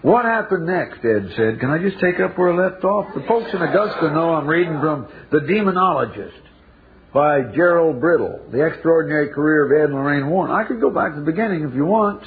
What happened next, Ed said. Can I just take up where I left off? The folks in Augusta know I'm reading from The Demonologist by Gerald Brittle, The Extraordinary Career of Ed and Lorraine Warren. I could go back to the beginning if you want.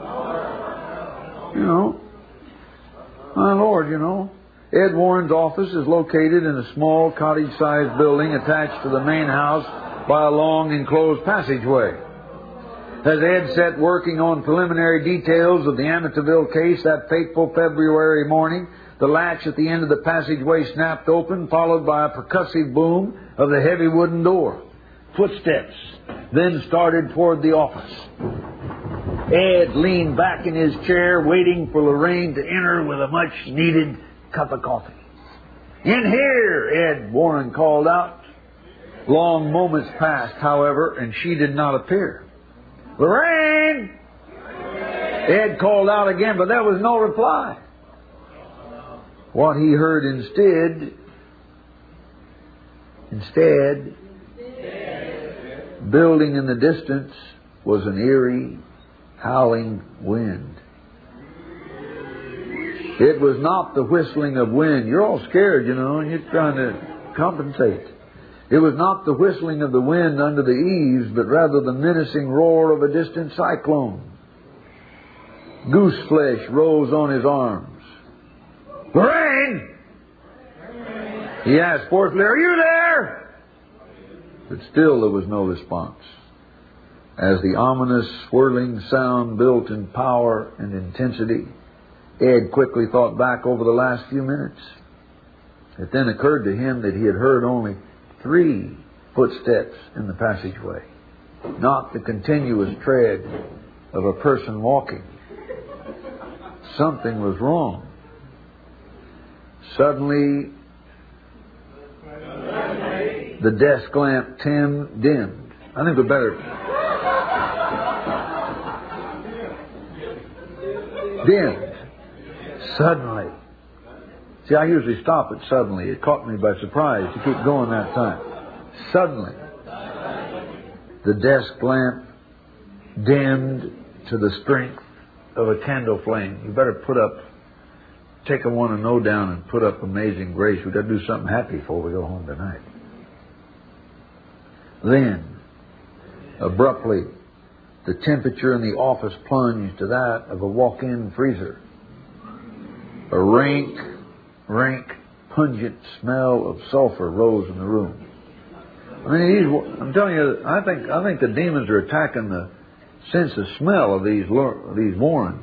You know. My Lord, you know. Ed Warren's office is located in a small cottage-sized building attached to the main house by a long enclosed passageway. As Ed sat working on preliminary details of the Amityville case that fateful February morning, the latch at the end of the passageway snapped open, followed by a percussive boom of the heavy wooden door. Footsteps then started toward the office. Ed leaned back in his chair, waiting for Lorraine to enter with a much-needed cup of coffee. "In here," Ed Warren called out. Long moments passed, however, and she did not appear. "Lorraine!" Ed called out again, but there was no reply. What he heard instead, building in the distance, was an eerie, howling wind. It was not the whistling of wind. You're all scared, you know, and you're trying to compensate. It was not the whistling of the wind under the eaves, but rather the menacing roar of a distant cyclone. Goose flesh rose on his arms. "Lorraine!" he asked forcefully, "Are you there?" But still there was no response. As the ominous swirling sound built in power and intensity, Ed quickly thought back over the last few minutes. It then occurred to him that he had heard only 3 footsteps in the passageway, not the continuous tread of a person walking. Something was wrong. Suddenly, the desk lamp dimmed. I think we better... dimmed. Suddenly. See, I usually stop at suddenly. It caught me by surprise to keep going that time. Suddenly, the desk lamp dimmed to the strength of a candle flame. You better take a 1 and 0 down and put up Amazing Grace. We've got to do something happy before we go home tonight. Then, abruptly, the temperature in the office plunged to that of a walk-in freezer. A rank, pungent smell of sulfur rose in the room. I mean, I'm telling you, I think the demons are attacking the sense of smell of these Warrens.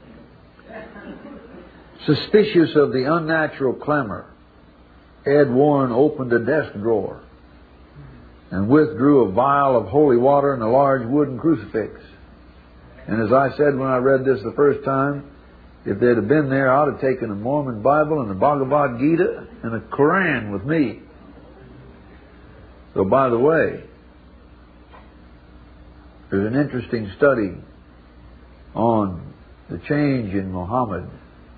Suspicious of the unnatural clamor, Ed Warren opened a desk drawer and withdrew a vial of holy water and a large wooden crucifix. And as I said when I read this the first time, if they'd have been there, I'd have taken a Mormon Bible and a Bhagavad Gita and a Koran with me. So, by the way, there's an interesting study on the change in Muhammad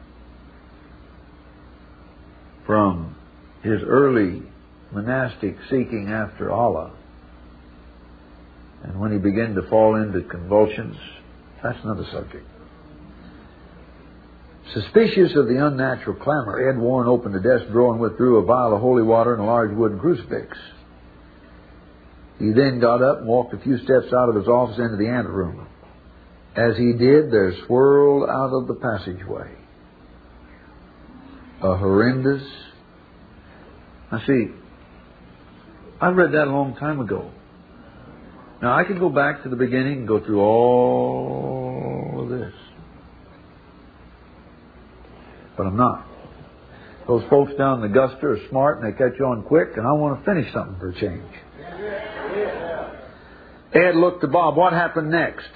from his early monastic seeking after Allah, and when he began to fall into convulsions. That's another subject. Suspicious of the unnatural clamor, Ed Warren opened the desk drawer and withdrew a vial of holy water and a large wooden crucifix. He then got up and walked a few steps out of his office into the anteroom. As he did, there swirled out of the passageway a horrendous... Now see, I read that a long time ago. Now I could go back to the beginning and go through all of this. But I'm not. Those folks down in Augusta are smart and they catch on quick, and I want to finish something for a change. Ed looked to Bob. What happened next?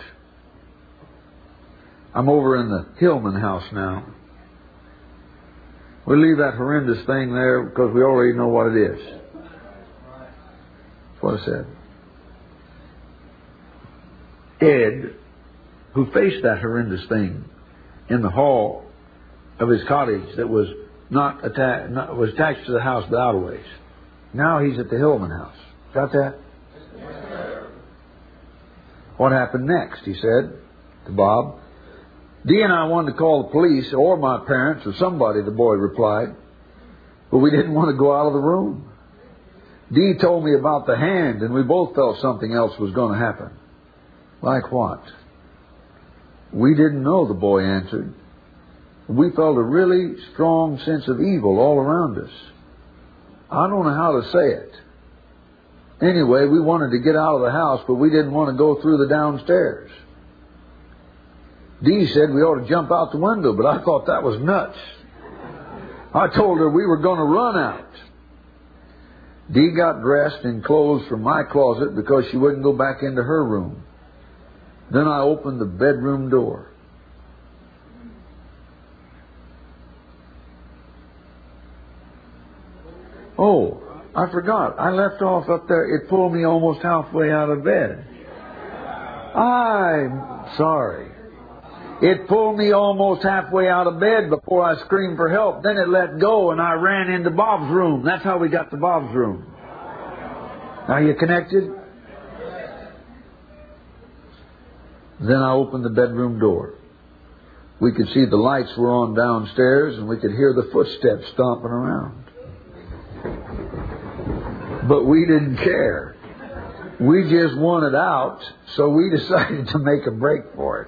I'm over in the Hillman house now. We'll leave that horrendous thing there because we already know what it is. That's what I said. Ed, who faced that horrendous thing in the hall of his cottage that was was attached to the house but out a ways. Now he's at the Hillman house. Got that? What happened next? He said to Bob. Dee and I wanted to call the police or my parents or somebody, the boy replied, but we didn't want to go out of the room. Dee told me about the hand, and we both felt something else was going to happen. Like what? We didn't know, the boy answered. We felt a really strong sense of evil all around us. I don't know how to say it. Anyway, we wanted to get out of the house, but we didn't want to go through the downstairs. Dee said we ought to jump out the window, but I thought that was nuts. I told her we were going to run out. Dee got dressed in clothes from my closet because she wouldn't go back into her room. Then I opened the bedroom door. Oh, I forgot. I left off up there. It pulled me almost halfway out of bed. I'm sorry. It pulled me almost halfway out of bed before I screamed for help. Then it let go and I ran into Bob's room. That's how we got to Bob's room. Are you connected? Then I opened the bedroom door. We could see the lights were on downstairs and we could hear the footsteps stomping around. But we didn't care. We just wanted out, so we decided to make a break for it.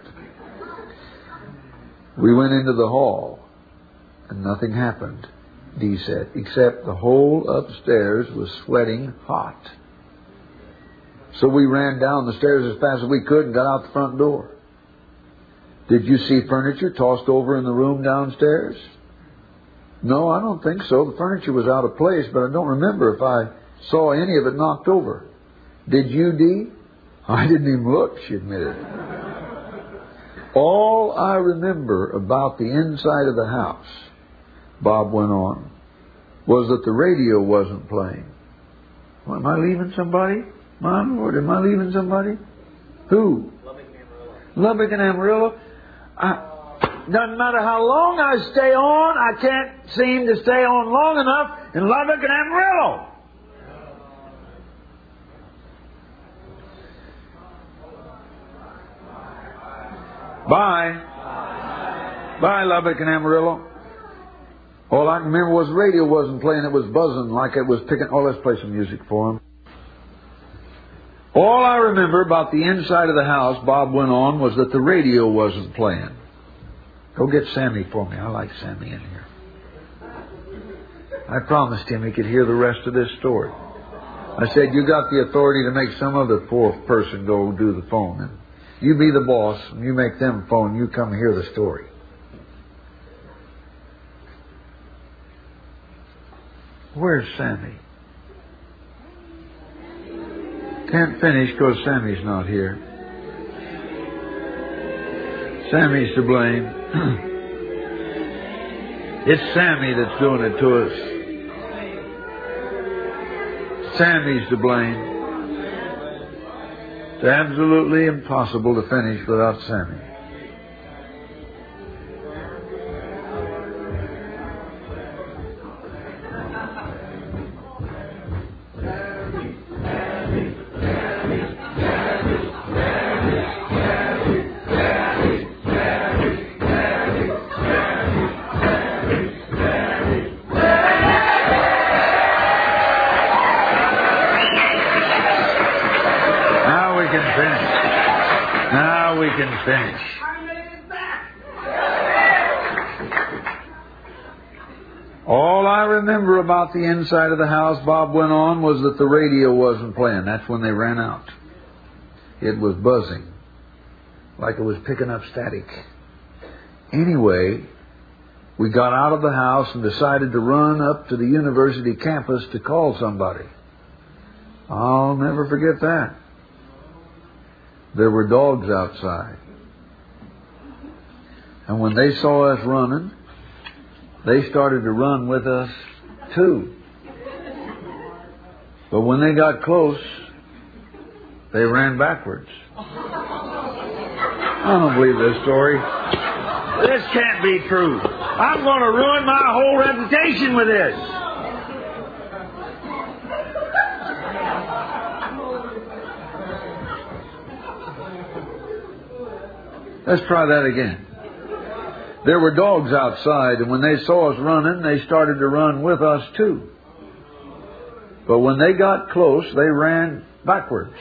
We went into the hall, and nothing happened, Dee said, except the whole upstairs was sweating hot. So we ran down the stairs as fast as we could and got out the front door. Did you see furniture tossed over in the room downstairs? No, I don't think so. The furniture was out of place, but I don't remember if I saw any of it knocked over. Did you, Dee? I didn't even look, she admitted. All I remember about the inside of the house, Bob went on, was that the radio wasn't playing. Well, am I leaving somebody? Mom, Lord, am I leaving somebody? Who? Lubbock and Amarillo. Doesn't matter how long I stay on, I can't seem to stay on long enough in Lubbock and Amarillo. Bye. Bye, Lubbock and Amarillo. All I can remember was the radio wasn't playing. It was buzzing like it was picking. Oh, let's play some music for him. All I remember about the inside of the house, Bob went on, was that the radio wasn't playing. Go get Sammy for me. I like Sammy in here. I promised him he could hear the rest of this story. I said, you got the authority to make some other fourth person go do the phone. And you be the boss, and you make them phone, you come hear the story. Where's Sammy? Can't finish because Sammy's not here. Sammy's to blame. It's Sammy that's doing it to us. Sammy's to blame. It's absolutely impossible to finish without Sammy. Finish. All I remember about the inside of the house, Bob went on, was that the radio wasn't playing. That's when they ran out. It was buzzing, like it was picking up static. Anyway, we got out of the house and decided to run up to the university campus to call somebody. I'll never forget that. There were dogs outside. And when they saw us running, they started to run with us too. But when they got close, they ran backwards. I don't believe this story. This can't be true. I'm going to ruin my whole reputation with this. Let's try that again. There were dogs outside, and when they saw us running, they started to run with us too. But when they got close, they ran backwards.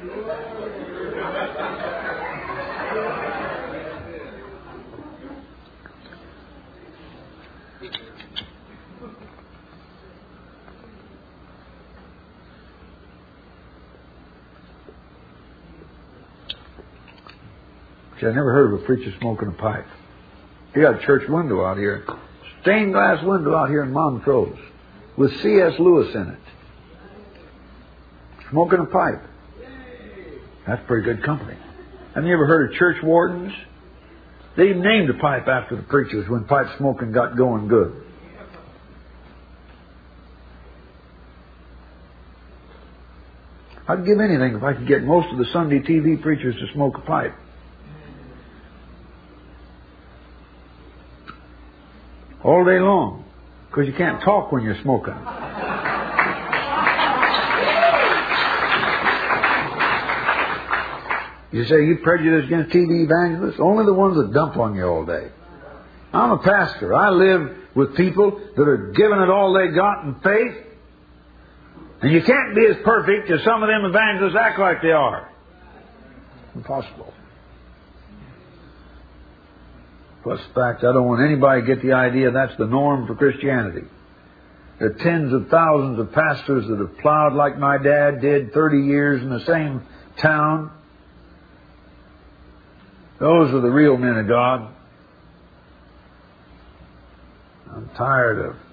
See, I never heard of a preacher smoking a pipe. You got a church window out here, stained glass window out here in Montrose, with C.S. Lewis in it. Smoking a pipe. That's pretty good company. Have you ever heard of church wardens? They even named a pipe after the preachers when pipe smoking got going good. I'd give anything if I could get most of the Sunday TV preachers to smoke a pipe. All day long. Because you can't talk when you're smoking. You say, you prejudiced against TV evangelists? Only the ones that dump on you all day. I'm a pastor. I live with people that are giving it all they got in faith. And you can't be as perfect as some of them evangelists act like they are. Impossible. Plus the fact, I don't want anybody to get the idea that's the norm for Christianity. There are tens of thousands of pastors that have plowed like my dad did 30 years in the same town. Those are the real men of God. I'm tired of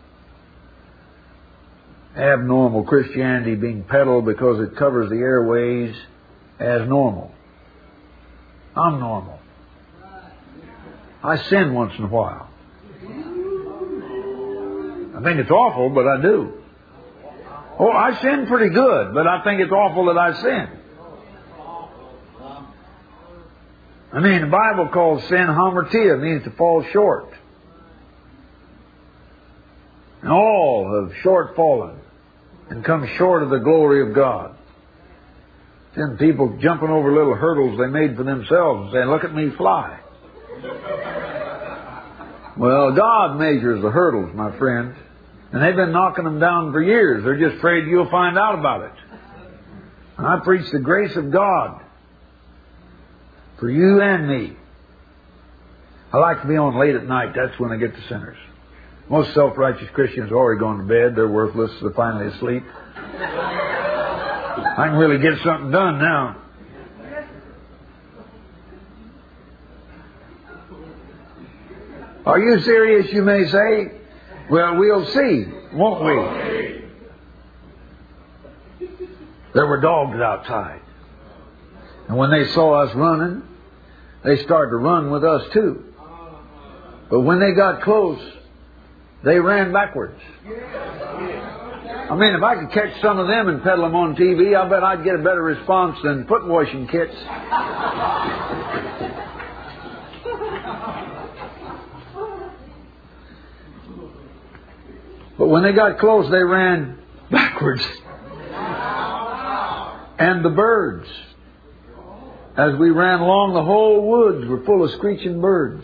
abnormal Christianity being peddled because it covers the airways as normal. I'm normal. I sin once in a while. I think it's awful, but I do. Oh, I sin pretty good, but I think it's awful that I sin. I mean, the Bible calls sin hamartia, means to fall short. And all have short fallen and come short of the glory of God. Then people jumping over little hurdles they made for themselves and saying, look at me fly. Well, God measures the hurdles, my friend. And they've been knocking them down for years. They're just afraid you'll find out about it. And I preach the grace of God for you and me. I like to be on late at night. That's when I get the sinners. Most self-righteous Christians are already gone to bed. They're worthless. They're finally asleep. I can really get something done now. Are you serious, you may say? Well, we'll see, won't we? There were dogs outside. And when they saw us running, they started to run with us too. But when they got close, they ran backwards. I mean, if I could catch some of them and peddle them on TV, I bet I'd get a better response than foot washing kits. But when they got close, they ran backwards. And the birds, as we ran along, the whole woods were full of screeching birds.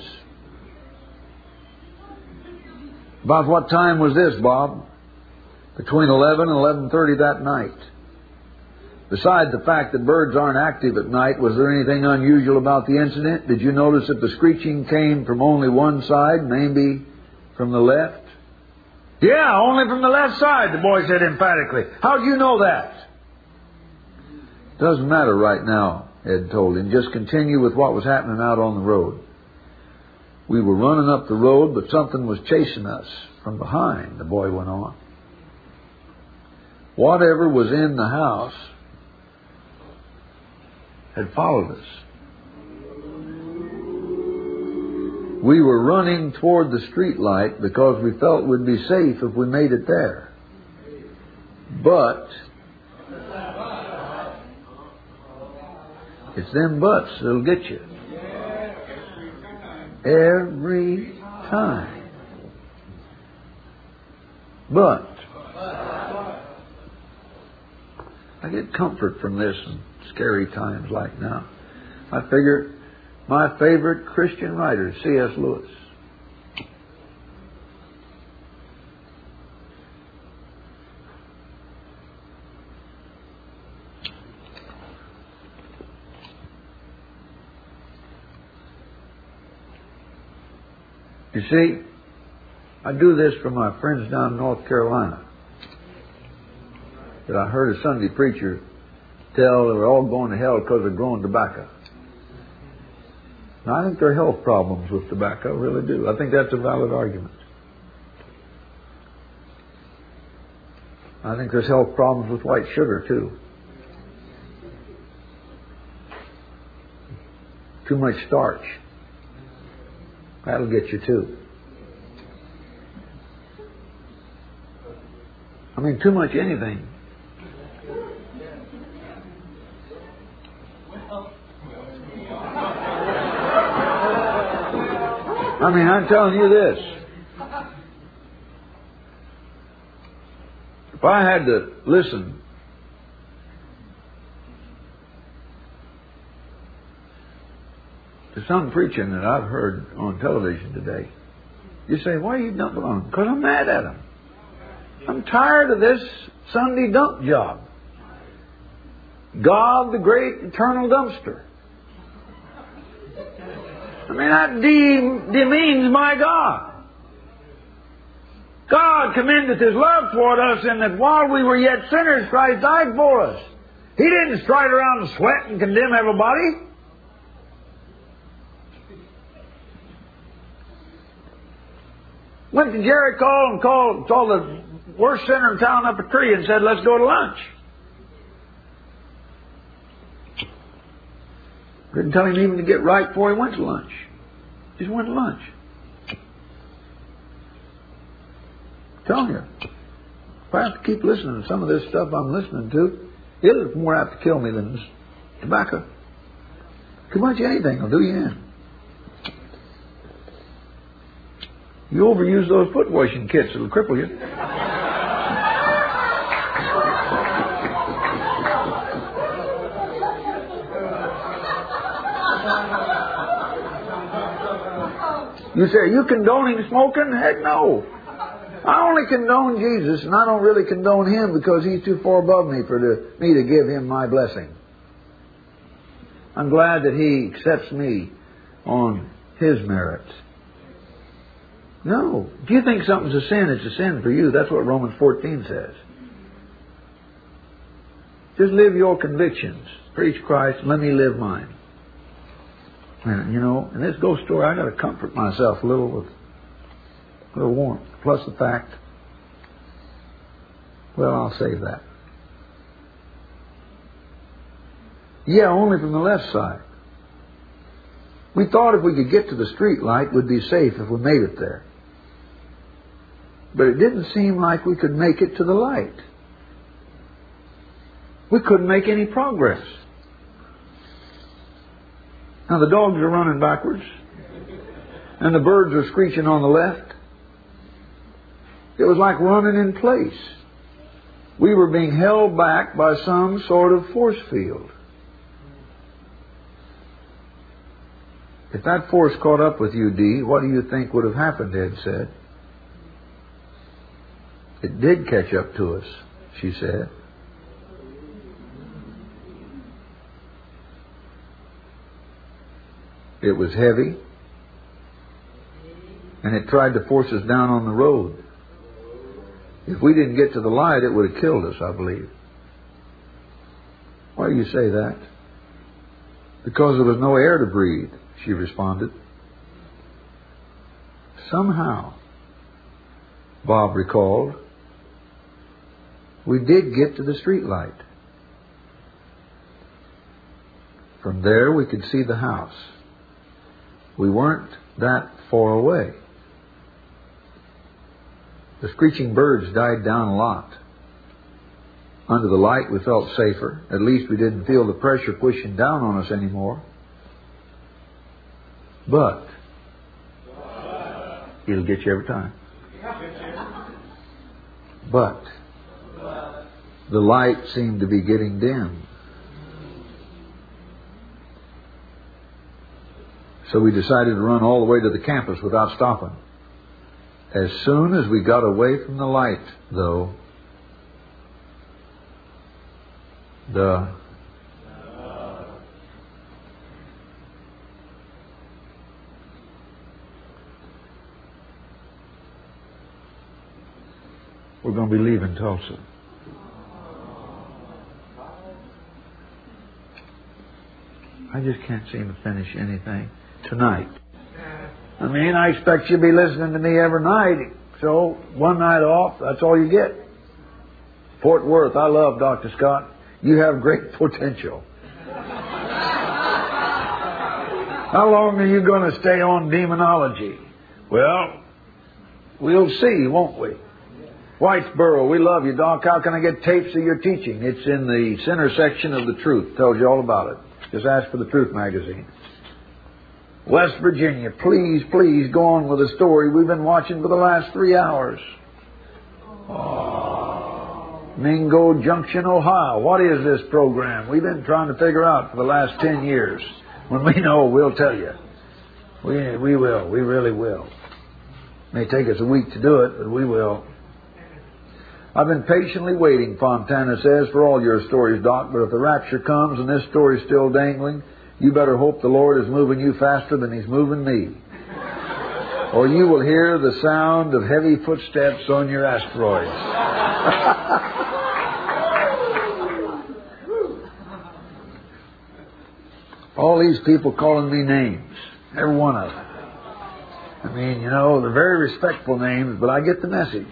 About what time was this, Bob? Between 11 and 11:30 that night. Besides the fact that birds aren't active at night, was there anything unusual about the incident? Did you notice that the screeching came from only one side, maybe from the left? Yeah, only from the left side, the boy said emphatically. How do you know that? Doesn't matter right now, Ed told him. Just continue with what was happening out on the road. We were running up the road, but something was chasing us from behind, the boy went on. Whatever was in the house had followed us. We were running toward the street light because we felt we'd be safe if we made it there. But it's them buts that'll get you. Every time. But I get comfort from this in scary times like now. I figure my favorite Christian writer is C.S. Lewis. You see, I do this for my friends down in North Carolina. That I heard a Sunday preacher tell they're all going to hell because they're growing tobacco. Now, I think there are health problems with tobacco, I really do. I think that's a valid argument. I think there's health problems with white sugar, too. Too much starch. That'll get you, too. I mean, too much anything. I mean, I'm telling you this. If I had to listen to some preaching that I've heard on television today, you say, why are you dumping on them? Because I'm mad at them. I'm tired of this Sunday dump job. God, the great eternal dumpster. I mean, that demeans my God. God commendeth His love toward us in that while we were yet sinners, Christ died for us. He didn't stride around and sweat and condemn everybody. Went to Jericho and called the worst sinner in town up a tree and said, let's go to lunch. Didn't tell him even to get right before he went to lunch. Just went to lunch. I'm telling you, if I have to keep listening to some of this stuff I'm listening to, it'll more apt to kill me than tobacco. Too much anything will do you in. You overuse those foot washing kits, it'll cripple you. You say, are you condoning smoking? Heck no. I only condone Jesus, and I don't really condone Him because He's too far above me for me to give Him my blessing. I'm glad that He accepts me on His merits. No. If you think something's a sin, it's a sin for you. That's what Romans 14 says. Just live your convictions. Preach Christ, let me live mine. And, you know, in this ghost story, I got to comfort myself a little with a little warmth. Plus the fact, well, I'll save that. Yeah, only from the left side. We thought if we could get to the street light, we'd be safe if we made it there. But it didn't seem like we could make it to the light. We couldn't make any progress. Now the dogs are running backwards, and the birds are screeching on the left. It was like running in place. We were being held back by some sort of force field. If that force caught up with you, Dee, what do you think would have happened, Ed said. It did catch up to us, she said. It was heavy, and it tried to force us down on the road. If we didn't get to the light, it would have killed us, I believe. Why do you say that? Because there was no air to breathe, she responded. Somehow, Bob recalled, we did get to the street light. From there, we could see the house. We weren't that far away. The screeching birds died down a lot. Under the light, we felt safer. At least we didn't feel the pressure pushing down on us anymore. But it'll get you every time. But the light seemed to be getting dim. So we decided to run all the way to the campus without stopping. As soon as we got away from the light, though, we're going to be leaving Tulsa. I just can't seem to finish anything tonight. I mean, I expect you'll be listening to me every night. So, one night off, that's all you get. Fort Worth, I love Dr. Scott. You have great potential. How long are you going to stay on demonology? Well, we'll see, won't we? Whitesboro, we love you, Doc. How can I get tapes of your teaching? It's in the center section of The Truth. Tells you all about it. Just ask for The Truth magazine. West Virginia, please, please go on with the story we've been watching for the last 3 hours. Mingo Junction, Ohio. What is this program? We've been trying to figure out for the last 10 years. When we know, we'll tell you. We will. We really will. It may take us a week to do it, but we will. I've been patiently waiting, Fontana says, for all your stories, Doc, but if the rapture comes and this story's still dangling, you better hope the Lord is moving you faster than He's moving me. Or you will hear the sound of heavy footsteps on your asteroids. All these people calling me names. Every one of them. I mean, you know, they're very respectful names, but I get the message.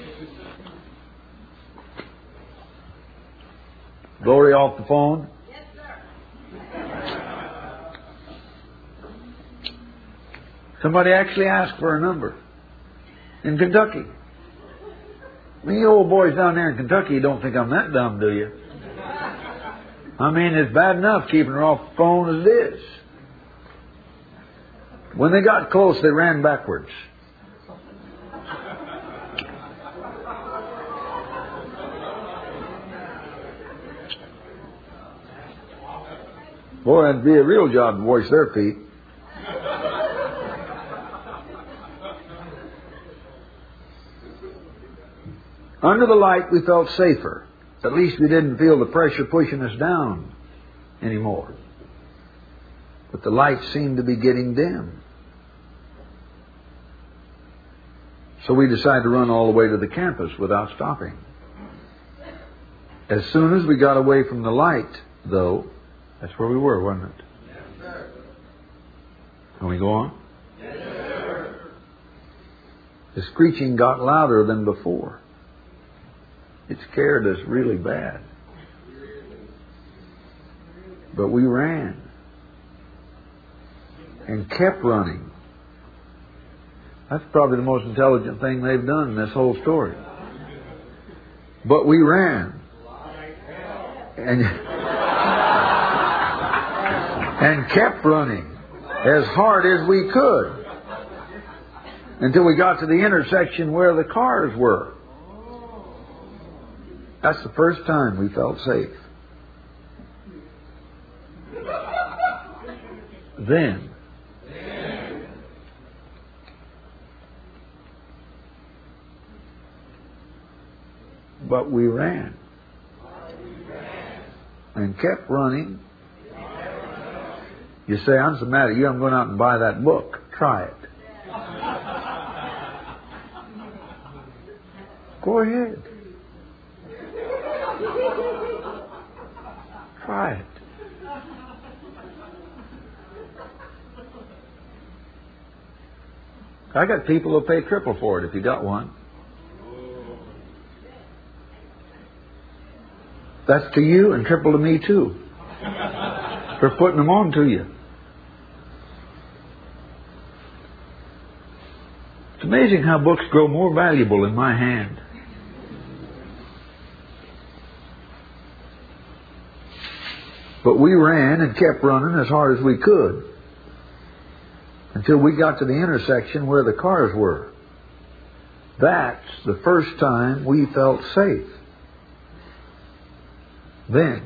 Glory off the phone? Yes, sir. Somebody actually asked for a number in Kentucky. I mean, you old boys down there in Kentucky don't think I'm that dumb, do you? I mean, it's bad enough keeping her off the phone as it is. When they got close, they ran backwards. Boy, it'd be a real job to wash their feet. Under the light, we felt safer. At least we didn't feel the pressure pushing us down anymore. But the light seemed to be getting dim. So we decided to run all the way to the campus without stopping. As soon as we got away from the light, though, that's where we were, wasn't it? Yes, sir. Can we go on? Yes, sir. The screeching got louder than before. It scared us really bad. But we ran. And kept running. That's probably the most intelligent thing they've done in this whole story. But we ran. And kept running as hard as we could until we got to the intersection where the cars were. That's the first time we felt safe. Then, but we ran and kept running. You say, I'm so mad at you, I'm going out and buy that book. Try it. Go ahead. Try it. I got people who'll pay triple for it if you got one. That's to you and triple to me too. For putting them on to you. It's amazing how books grow more valuable in my hand. But we ran and kept running as hard as we could until we got to the intersection where the cars were. That's the first time we felt safe. Then,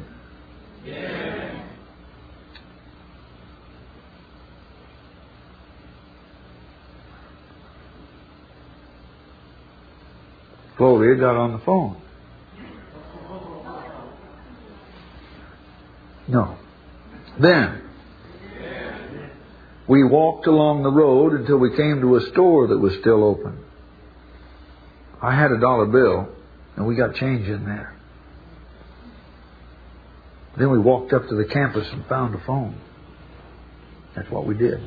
Gloria got on the phone. No. Then, we walked along the road until we came to a store that was still open. I had $1 bill and we got change in there. Then we walked up to the campus and found a phone. That's what we did.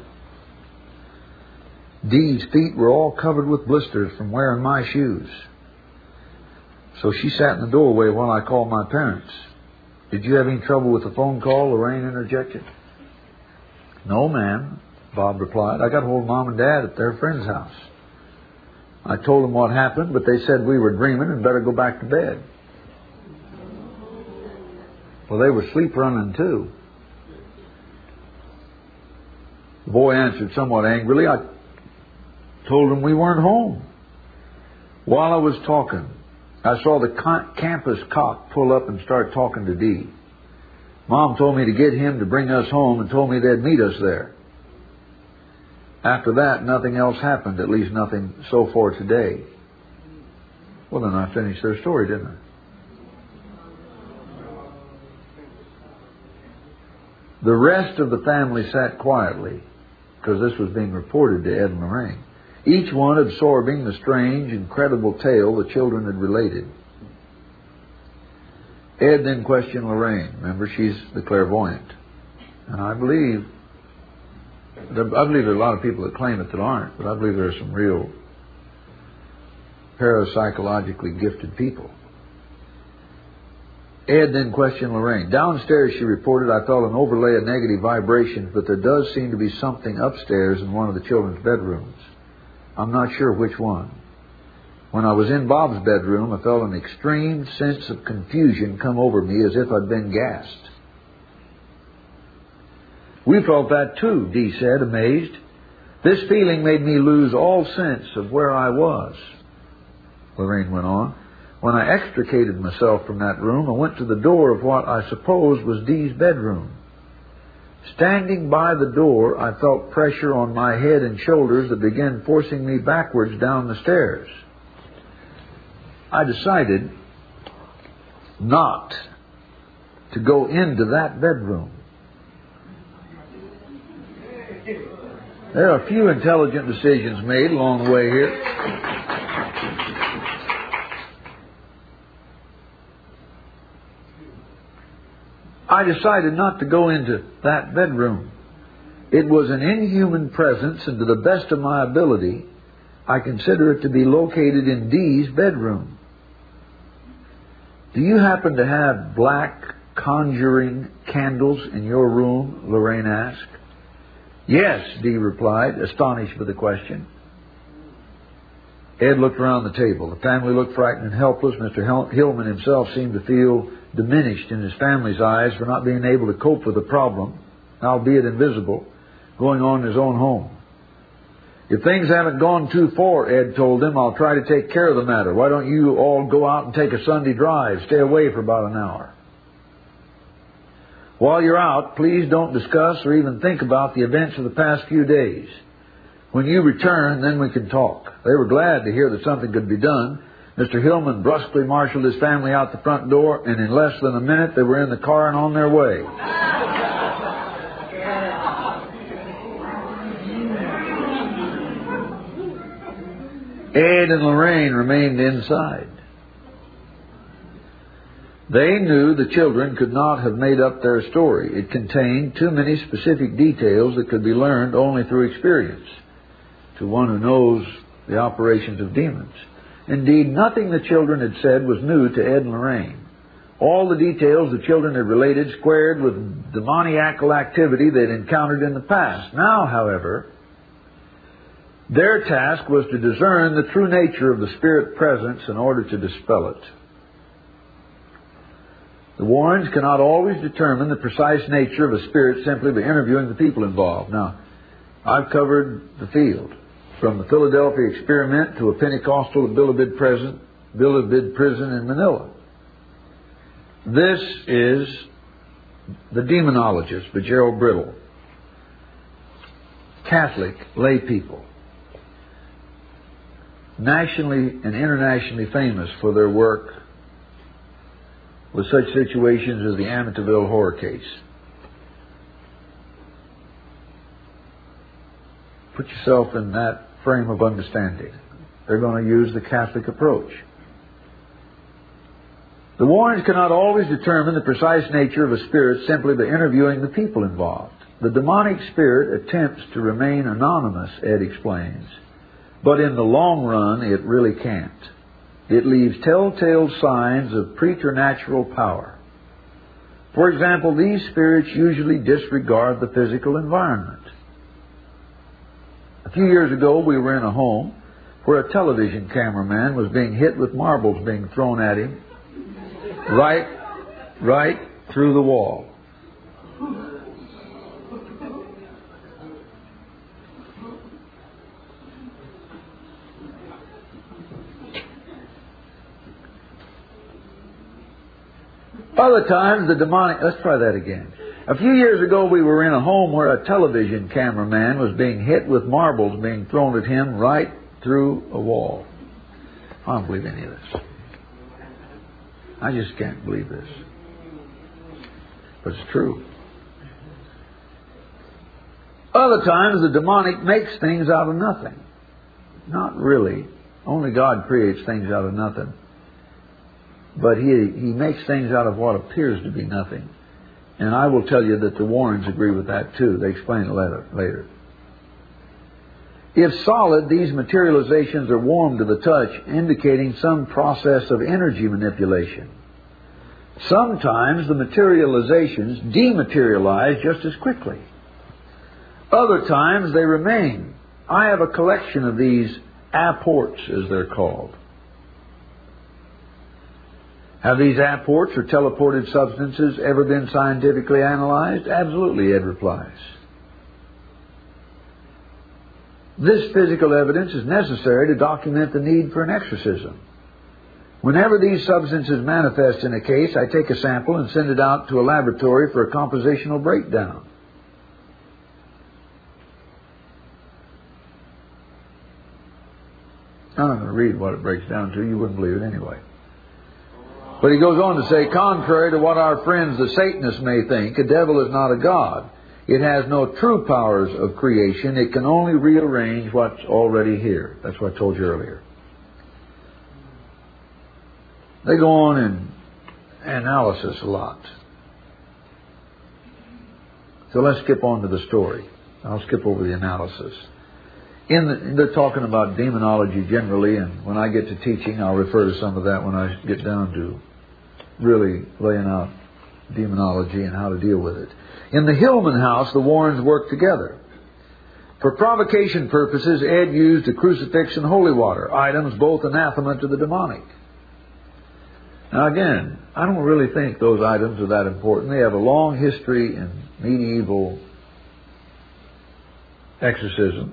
Dee's feet were all covered with blisters from wearing my shoes. So she sat in the doorway while I called my parents. Did you have any trouble with the phone call? Lorraine interjected. No, ma'am, Bob replied. I got hold of Mom and Dad at their friend's house. I told them what happened, but they said we were dreaming and better go back to bed. Well, they were sleep running too. The boy answered somewhat angrily. I told him we weren't home. While I was talking, I saw the campus cop pull up and start talking to Dee. Mom told me to get him to bring us home and told me they'd meet us there. After that, nothing else happened, at least nothing so far today. Well, then I finished their story, didn't I? The rest of the family sat quietly, because this was being reported to Ed and Lorraine, each one absorbing the strange, incredible tale the children had related. Ed then questioned Lorraine. Remember, she's the clairvoyant. And I believe there are a lot of people that claim it that aren't, but I believe there are some real parapsychologically gifted people. Ed then questioned Lorraine. Downstairs, she reported, I felt an overlay of negative vibrations, but there does seem to be something upstairs in one of the children's bedrooms. I'm not sure which one. When I was in Bob's bedroom, I felt an extreme sense of confusion come over me as if I'd been gassed. We felt that too, Dee said, amazed. This feeling made me lose all sense of where I was. Lorraine went on. When I extricated myself from that room, I went to the door of what I suppose was Dee's bedroom. Standing by the door, I felt pressure on my head and shoulders that began forcing me backwards down the stairs. I decided not to go into that bedroom. There are a few intelligent decisions made along the way here. I decided not to go into that bedroom. It was an inhuman presence, and to the best of my ability, I consider it to be located in Dee's bedroom. Do you happen to have black conjuring candles in your room? Lorraine asked. Yes, Dee replied, astonished by the question. Ed looked around the table. The family looked frightened and helpless. Mr. Hillman himself seemed to feel diminished in his family's eyes for not being able to cope with the problem, albeit invisible, going on in his own home. If things haven't gone too far, Ed told them, I'll try to take care of the matter. Why don't you all go out and take a Sunday drive? Stay away for about an hour. While you're out, please don't discuss or even think about the events of the past few days. When you return, then we can talk. They were glad to hear that something could be done. Mr. Hillman brusquely marshaled his family out the front door, and in less than a minute they were in the car and on their way. Ed and Lorraine remained inside. They knew the children could not have made up their story. It contained too many specific details that could be learned only through experience to one who knows the operations of demons. Indeed, nothing the children had said was new to Ed and Lorraine. All the details the children had related squared with demoniacal activity they'd encountered in the past. Now, however, their task was to discern the true nature of the spirit presence in order to dispel it. The Warrens cannot always determine the precise nature of a spirit simply by interviewing the people involved. Now, I've covered the field, from the Philadelphia experiment to a Pentecostal Bilibid prison in Manila. This is The Demonologist by Gerald Brittle. Catholic lay people, nationally and internationally famous for their work with such situations as the Amityville horror case. Put yourself in that frame of understanding. They're going to use the Catholic approach. The Warrens cannot always determine the precise nature of a spirit simply by interviewing the people involved. The demonic spirit attempts to remain anonymous, Ed explains, but in the long run it really can't. It leaves telltale signs of preternatural power. For example, these spirits usually disregard the physical environment. A few years ago, we were in a home where a television cameraman was being hit with marbles being thrown at him right through the wall. Other times, the demonic... Let's try that again. A few years ago, we were in a home where a television cameraman was being hit with marbles being thrown at him right through a wall. I don't believe any of this. I just can't believe this. But it's true. Other times, the demonic makes things out of nothing. Not really. Only God creates things out of nothing. But He makes things out of what appears to be nothing. And I will tell you that the Warrens agree with that too. They explain it later. If solid, these materializations are warm to the touch, indicating some process of energy manipulation. Sometimes the materializations dematerialize just as quickly. Other times they remain. I have a collection of these apports, as they're called. Have these apports or teleported substances ever been scientifically analyzed? Absolutely, Ed replies. This physical evidence is necessary to document the need for an exorcism. Whenever these substances manifest in a case, I take a sample and send it out to a laboratory for a compositional breakdown. I'm not going to read what it breaks down to. You wouldn't believe it anyway. But he goes on to say, contrary to what our friends the Satanists may think, a devil is not a god. It has no true powers of creation. It can only rearrange what's already here. That's what I told you earlier. They go on in analysis a lot. So let's skip on to the story. I'll skip over the analysis. They're talking about demonology generally, and when I get to teaching, I'll refer to some of that when I get down to really laying out demonology and how to deal with it. In the Hillman house, the Warrens worked together. For provocation purposes, Ed used a crucifix and holy water, items both anathema to the demonic. Now again, I don't really think those items are that important. They have a long history in medieval exorcisms.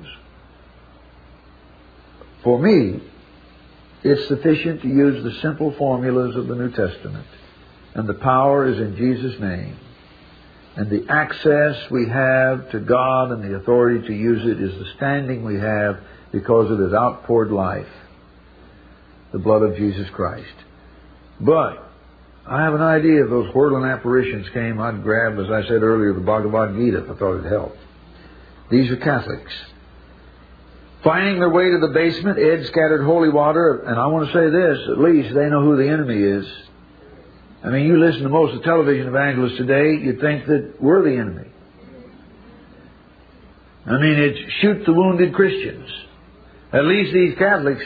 For me, it's sufficient to use the simple formulas of the New Testament. And the power is in Jesus' name. And the access we have to God and the authority to use it is the standing we have because of His outpoured life, the blood of Jesus Christ. But I have an idea if those whirling apparitions came, I'd grab, as I said earlier, the Bhagavad Gita if I thought it'd help. These are Catholics. Finding their way to the basement, Ed scattered holy water, and I want to say this, at least they know who the enemy is. I mean, you listen to most of the television evangelists today, you'd think that we're the enemy. I mean, it's shoot the wounded Christians. At least these Catholics,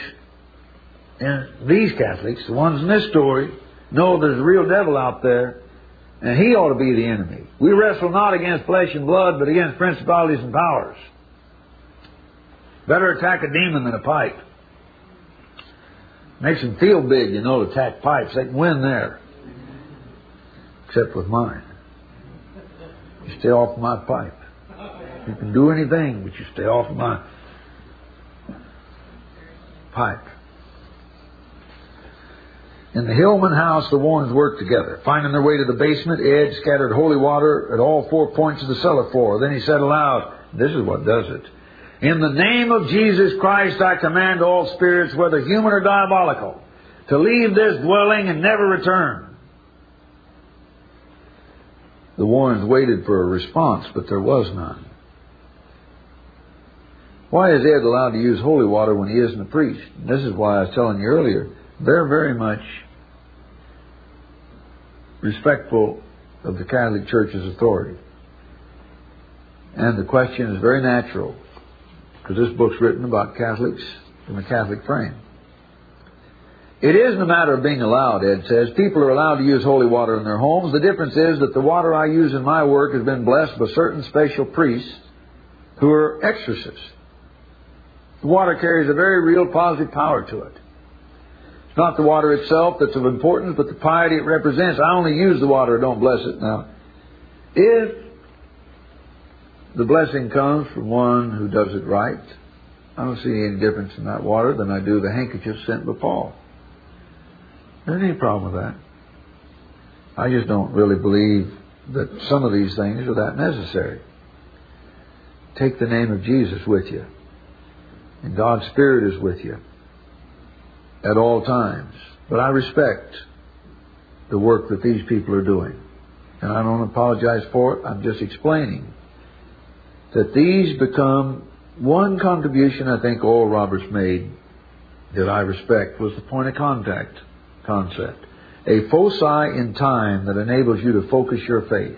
the ones in this story, know there's a real devil out there, and he ought to be the enemy. We wrestle not against flesh and blood, but against principalities and powers. Better attack a demon than a pipe. Makes them feel big, to attack pipes. They can win there. Except with mine. You stay off my pipe. You can do anything, but you stay off my pipe. In the Hillman house, the Warrens worked together. Finding their way to the basement, Ed scattered holy water at all 4 points of the cellar floor. Then he said aloud, this is what does it. In the name of Jesus Christ, I command all spirits, whether human or diabolical, to leave this dwelling and never return. The Warrens waited for a response, but there was none. Why is Ed allowed to use holy water when he isn't a priest? This is why I was telling you earlier, they're very much respectful of the Catholic Church's authority. And the question is very natural, because this book's written about Catholics from a Catholic frame. It isn't a matter of being allowed, Ed says. People are allowed to use holy water in their homes. The difference is that the water I use in my work has been blessed by certain special priests who are exorcists. The water carries a very real positive power to it. It's not the water itself that's of importance, but the piety it represents. I only use the water, don't bless it. Now, if the blessing comes from one who does it right, I don't see any difference in that water than I do the handkerchief sent by Paul. There isn't any problem with that. I just don't really believe that some of these things are that necessary. Take the name of Jesus with you. And God's Spirit is with you at all times. But I respect the work that these people are doing. And I don't apologize for it. I'm just explaining that these become one contribution I think Oral Roberts made that I respect was the point of contact concept. A foci in time that enables you to focus your faith.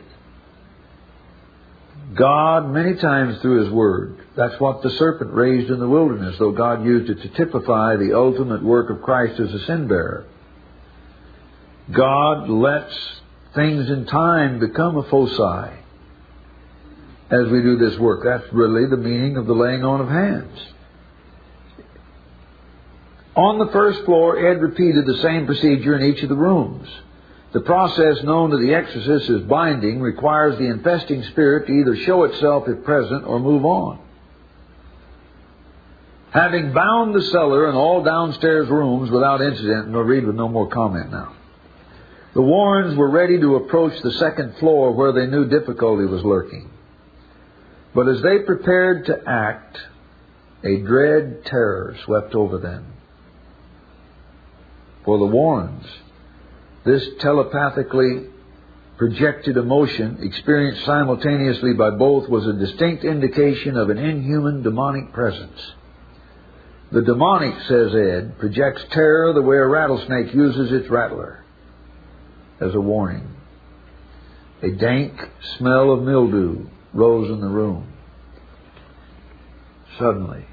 God, many times through His Word, that's what the serpent raised in the wilderness, though God used it to typify the ultimate work of Christ as a sin bearer. God lets things in time become a foci as we do this work. That's really the meaning of the laying on of hands. On the first floor, Ed repeated the same procedure in each of the rooms. The process known to the exorcist as binding requires the infesting spirit to either show itself if present or move on. Having bound the cellar and all downstairs rooms without incident, and I'll read with no more comment now, the Warrens were ready to approach the second floor where they knew difficulty was lurking. But as they prepared to act, a dread terror swept over them. For the Warrens, this telepathically projected emotion, experienced simultaneously by both, was a distinct indication of an inhuman demonic presence. The demonic, says Ed, projects terror the way a rattlesnake uses its rattler as a warning. A dank smell of mildew rose in the room. Suddenly,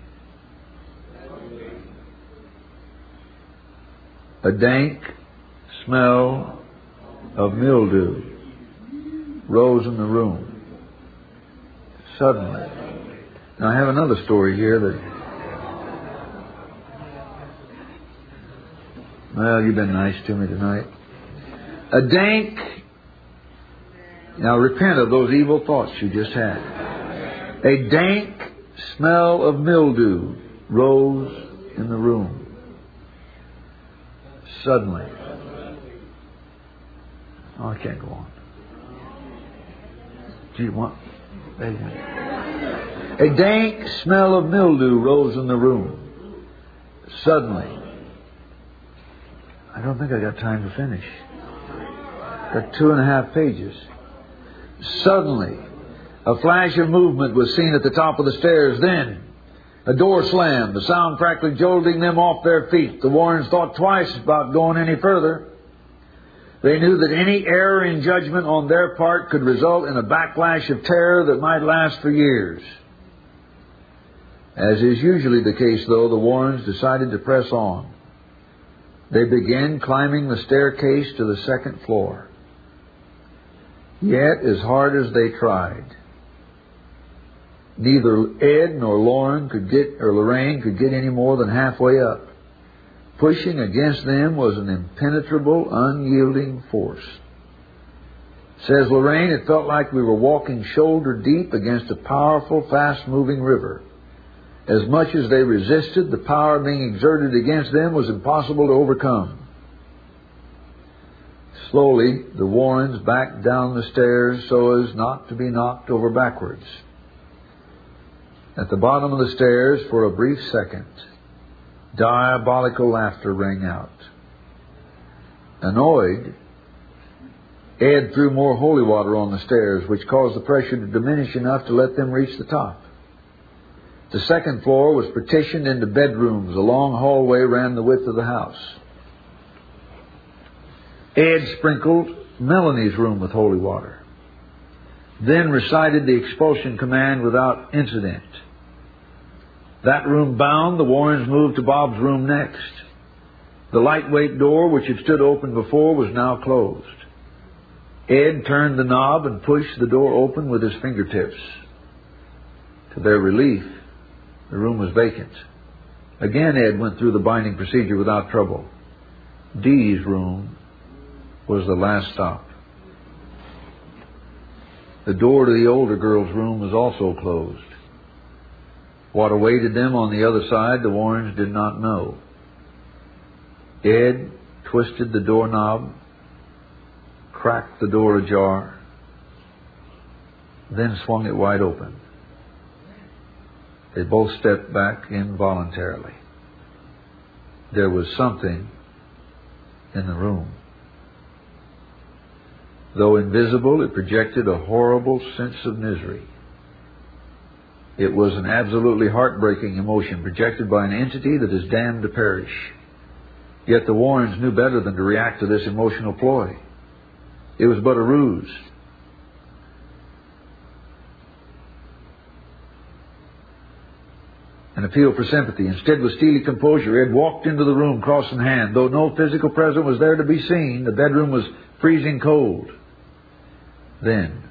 a dank smell of mildew rose in the room. Suddenly. Now I have another story here that, well, you've been nice to me tonight. A dank, now repent of those evil thoughts you just had. A dank smell of mildew rose in the room. Suddenly. Oh, I can't go on. Do you want? A dank smell of mildew rose in the room. Suddenly. I don't think I got time to finish. Got 2.5 pages. Suddenly, a flash of movement was seen at the top of the stairs. Then, a door slammed, the sound practically jolting them off their feet. The Warrens thought twice about going any further. They knew that any error in judgment on their part could result in a backlash of terror that might last for years. As is usually the case, though, the Warrens decided to press on. They began climbing the staircase to the second floor. Yet, as hard as they tried, neither Ed nor Lorraine could get any more than halfway up. Pushing against them was an impenetrable, unyielding force. Says Lorraine, it felt like we were walking shoulder deep against a powerful, fast-moving river. As much as they resisted, the power being exerted against them was impossible to overcome. Slowly, the Warrens backed down the stairs so as not to be knocked over backwards. At the bottom of the stairs, for a brief second, diabolical laughter rang out. Annoyed, Ed threw more holy water on the stairs, which caused the pressure to diminish enough to let them reach the top. The second floor was partitioned into bedrooms. A long hallway ran the width of the house. Ed sprinkled Melanie's room with holy water. Then recited the expulsion command without incident. That room bound, the Warrens moved to Bob's room next. The lightweight door, which had stood open before, was now closed. Ed turned the knob and pushed the door open with his fingertips. To their relief, the room was vacant. Again, Ed went through the binding procedure without trouble. Dee's room was the last stop. The door to the older girl's room was also closed. What awaited them on the other side, the Warrens did not know. Ed twisted the doorknob, cracked the door ajar, then swung it wide open. They both stepped back involuntarily. There was something in the room. Though invisible, it projected a horrible sense of misery. It was an absolutely heartbreaking emotion projected by an entity that is damned to perish. Yet the Warrens knew better than to react to this emotional ploy. It was but a ruse. An appeal for sympathy. Instead, with steely composure, Ed walked into the room, cross in hand. Though no physical presence was there to be seen, the bedroom was freezing cold. Then,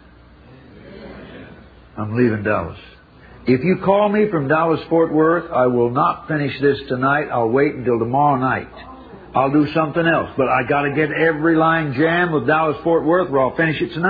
I'm leaving Dallas. If you call me from Dallas-Fort Worth, I will not finish this tonight. I'll wait until tomorrow night. I'll do something else. But I got to get every line jammed with Dallas-Fort Worth, or I'll finish it tonight.